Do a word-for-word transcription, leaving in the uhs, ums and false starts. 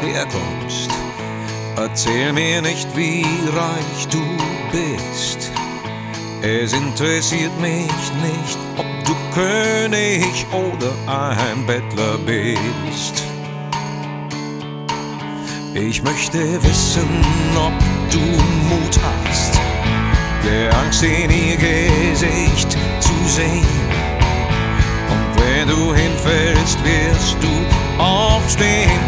herkommst. Erzähl mir nicht, wie reich du bist. Es interessiert mich nicht, ob du König oder ein Bettler bist. Ich möchte wissen, ob du Mut hast, der Angst in ihr Gesicht zu sehen. Und wenn du hinfällst, wirst du aufstehen.